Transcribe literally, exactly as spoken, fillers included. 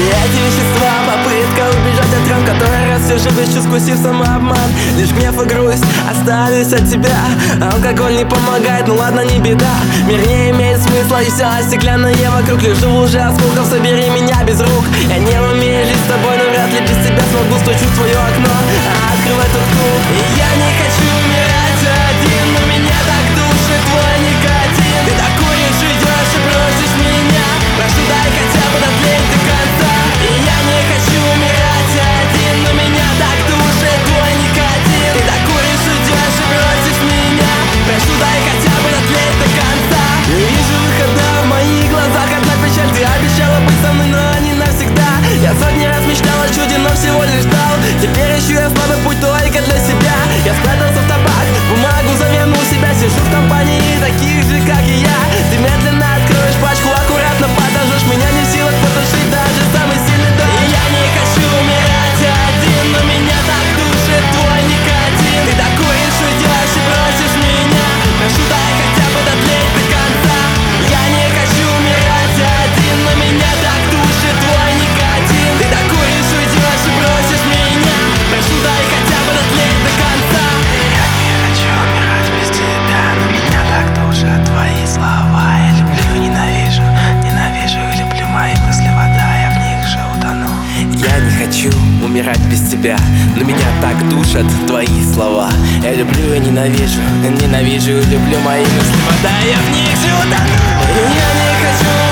Эти вещества, попытка убежать от ран, который раз все живешь, искусив самообман. Лишь гнев и грусть остались от тебя. Алкоголь не помогает, ну ладно, не беда. Мир не имеет смысла, и все стеклянное вокруг. Лежу уже осколков, собери меня без рук. Я не умею жить с тобой, но вряд ли без тебя смогу. Стучу в твое окно, открывай тук-тук. И я не хочу умирать один, но меня так душит твой никотин. Ты так куришь, идешь и бросишь меня. Прошу, дай хотя бы дотлеть до конца. И я не хочу умирать один, но меня так душит твой никотин. Ты так куришь, идешь и бросишь меня. Прошу, дай хотя бы дотлеть до конца. Не вижу выхода в моих глазах, одна печаль. Ты обещала быть со мной, но не навсегда. Я сотни раз мечтал о чуде, но всего лишь ждал. Теперь ищу я слабый путь только для себя. Я спрятался в табак, бумагу завернул себя. Сижу в компании таких же, как и я. Ты медленно откроешь пачку, аккуратно подожжешь. Меня не в силах потушить даже самый сильный дождь. И я не хочу умирать один, но меня так душит твой никотин. Ты так куришь, уйдешь и бросишь меня. Прошу, дай хотя бы дотлеть до конца. Я не хочу умирать один, но меня так душит твой никотин. Ты так куришь, уйдешь и бросишь меня. Прошу, дай хотя бы дотлеть до конца. Я не хочу умирать без тебя, но меня так душат твои слова. Я люблю, ненавижу, ненавижу и люблю мои мысли, вода, я в них же утону. Я не хочу умирать без тебя, но меня так душат твои слова. Я люблю и ненавижу, ненавижу и люблю мои мысли, вода, я в них же утону. Я не хочу